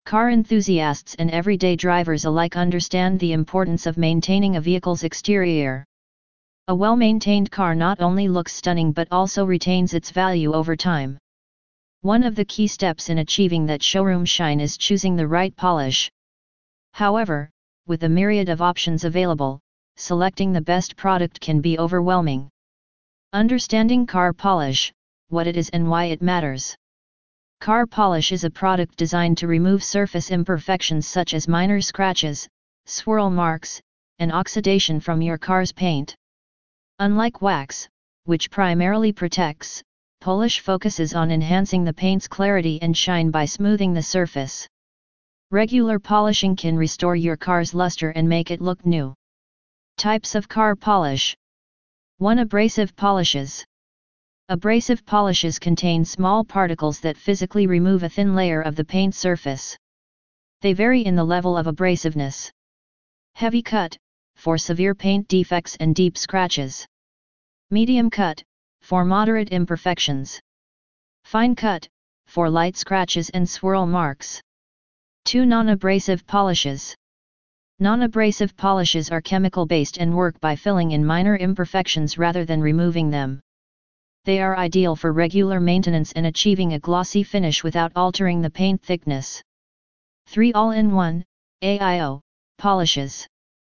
Car enthusiasts and everyday drivers alike understand the importance of maintaining a vehicle's exterior. A well-maintained car not only looks stunning but also retains its value over time. One of the key steps in achieving that showroom shine is choosing the right polish. However, with a myriad of options available, selecting the best product can be overwhelming. Understanding car polish, what it is and why it matters. Car polish is a product designed to remove surface imperfections such as minor scratches, swirl marks, and oxidation from your car's paint. Unlike wax, which primarily protects, polish focuses on enhancing the paint's clarity and shine by smoothing the surface. Regular polishing can restore your car's luster and make it look new. Types of car polish. 1. Abrasive polishes. Abrasive polishes contain small particles that physically remove a thin layer of the paint surface. They vary in the level of abrasiveness. Heavy cut, for severe paint defects and deep scratches. Medium cut, for moderate imperfections. Fine cut, for light scratches and swirl marks. 2. Non-abrasive polishes. Non-abrasive polishes are chemical-based and work by filling in minor imperfections rather than removing them. They are ideal for regular maintenance and achieving a glossy finish without altering the paint thickness. 3. All-in-one, AIO, polishes.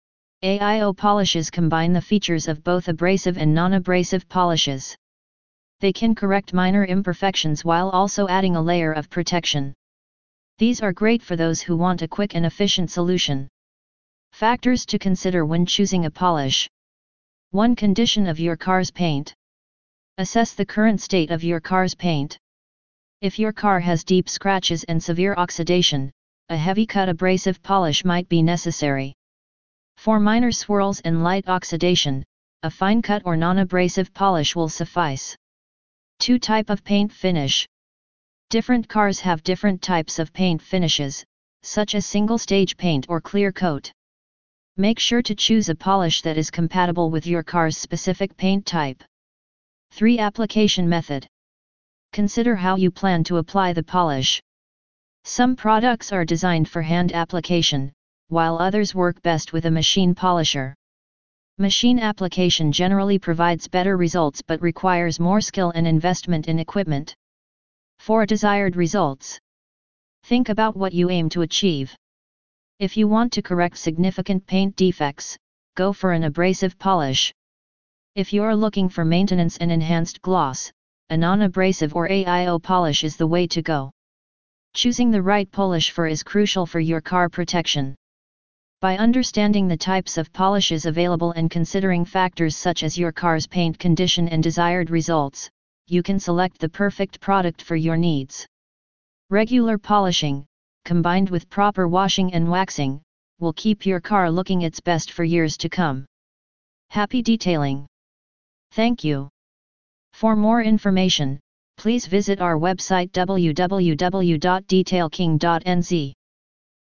AIO polishes combine the features of both abrasive and non-abrasive polishes. They can correct minor imperfections while also adding a layer of protection. These are great for those who want a quick and efficient solution. Factors to consider when choosing a polish. 1. Condition of your car's paint. Assess the current state of your car's paint. If your car has deep scratches and severe oxidation, a heavy-cut abrasive polish might be necessary. For minor swirls and light oxidation, a fine-cut or non-abrasive polish will suffice. 2. Type of paint finish. Different cars have different types of paint finishes, such as single-stage paint or clear coat. Make sure to choose a polish that is compatible with your car's specific paint type. 3. Application method. Consider how you plan to apply the polish. Some products are designed for hand application, while others work best with a machine polisher. Machine application generally provides better results but requires more skill and investment in equipment. 4. Desired results. Think about what you aim to achieve. If you want to correct significant paint defects, go for an abrasive polish. If you're looking for maintenance and enhanced gloss, a non-abrasive or AIO polish is the way to go. Choosing the right polish is crucial for your car protection. By understanding the types of polishes available and considering factors such as your car's paint condition and desired results, you can select the perfect product for your needs. Regular polishing, combined with proper washing and waxing, will keep your car looking its best for years to come. Happy detailing! Thank you. For more information, please visit our website www.detailking.nz.